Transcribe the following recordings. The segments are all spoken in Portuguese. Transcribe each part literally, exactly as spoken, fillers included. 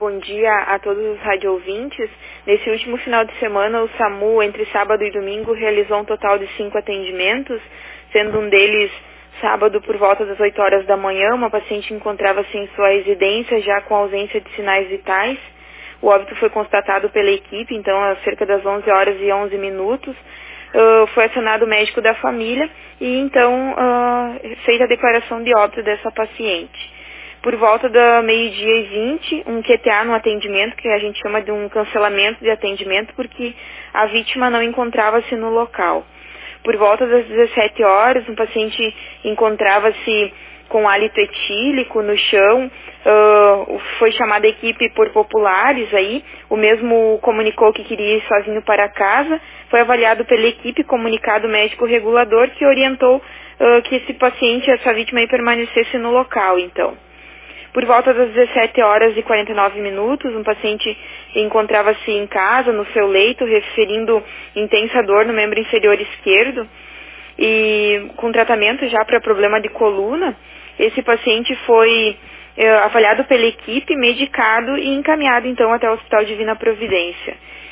Bom dia a todos os radioouvintes. Nesse último final de semana, o SAMU, entre sábado e domingo, realizou um total de cinco atendimentos, sendo um deles sábado por volta das oito horas da manhã. Uma paciente encontrava-se em sua residência já com ausência de sinais vitais. O óbito foi constatado pela equipe, então, às cerca das onze horas e onze minutos. Uh, foi acionado o médico da família e, então, uh, feita a declaração de óbito dessa paciente. Por volta da meio-dia e vinte, um Q T A no atendimento, que a gente chama de um cancelamento de atendimento, porque a vítima não encontrava-se no local. Por volta das dezessete horas, um paciente encontrava-se com hálito etílico no chão, uh, foi chamada a equipe por populares aí, o mesmo comunicou que queria ir sozinho para casa, foi avaliado pela equipe, comunicado o médico regulador, que orientou uh, que esse paciente, essa vítima aí, permanecesse no local, então. Por volta das dezessete horas e quarenta e nove minutos, um paciente encontrava-se em casa, no seu leito, referindo intensa dor no membro inferior esquerdo e com tratamento já para problema de coluna. Esse paciente foi eh, avaliado pela equipe, medicado e encaminhado então até o Hospital Divina Providência.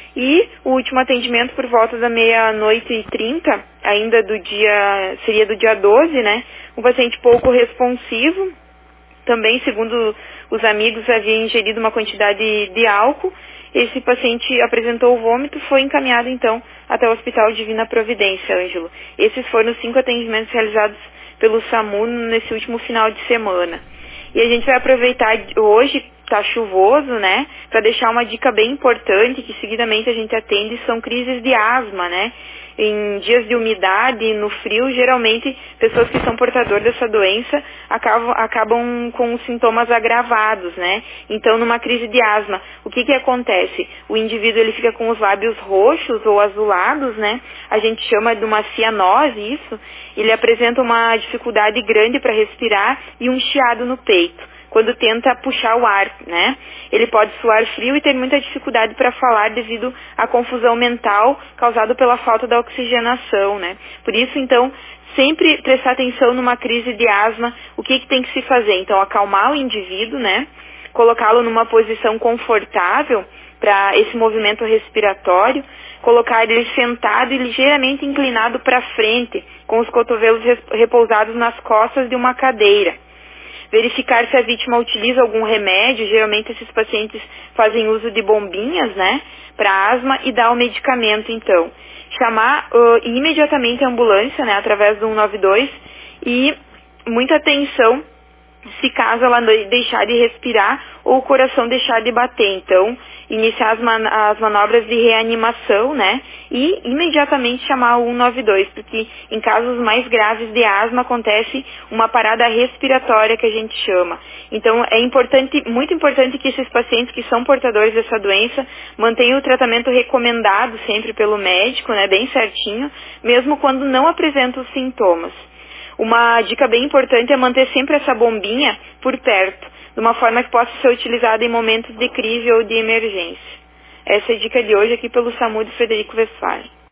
E o último atendimento por volta da meia-noite e trinta, ainda do dia, seria do dia doze, né? Um paciente pouco responsivo. Também, segundo os amigos, havia ingerido uma quantidade de álcool. Esse paciente apresentou vômito, foi encaminhado, então, até o Hospital Divina Providência, Ângelo. Esses foram os cinco atendimentos realizados pelo SAMU nesse último final de semana. E a gente vai aproveitar hoje, está chuvoso, né, para deixar uma dica bem importante, que seguidamente a gente atende, são crises de asma, né? Em dias de umidade, no frio, geralmente pessoas que são portadoras dessa doença acabam, acabam com sintomas agravados, né? Então, numa crise de asma, o que que acontece? O indivíduo ele fica com os lábios roxos ou azulados, né? A gente chama de uma cianose isso. Ele apresenta uma dificuldade grande para respirar e um chiado no peito quando tenta puxar o ar, né? Ele pode suar frio e ter muita dificuldade para falar devido à confusão mental causada pela falta da oxigenação, né? Por isso, então, sempre prestar atenção numa crise de asma, o que que tem que se fazer? Então, acalmar o indivíduo, né? Colocá-lo numa posição confortável para esse movimento respiratório, colocar ele sentado e ligeiramente inclinado para frente, com os cotovelos repousados nas costas de uma cadeira. Verificar se a vítima utiliza algum remédio, geralmente esses pacientes fazem uso de bombinhas, né, para asma, e dar o medicamento, então. Chamar uh, imediatamente a ambulância, né, através do um nove dois, e muita atenção se caso ela deixar de respirar ou o coração deixar de bater. Então, iniciar as, man as manobras de reanimação, né? E imediatamente chamar o um nove dois, porque em casos mais graves de asma acontece uma parada respiratória que a gente chama. Então, é importante, muito importante que esses pacientes que são portadores dessa doença mantenham o tratamento recomendado sempre pelo médico, né? Bem certinho, mesmo quando não apresentam os sintomas. Uma dica bem importante é manter sempre essa bombinha por perto, de uma forma que possa ser utilizada em momentos de crise ou de emergência. Essa é a dica de hoje aqui pelo SAMU de Frederico Westphalen.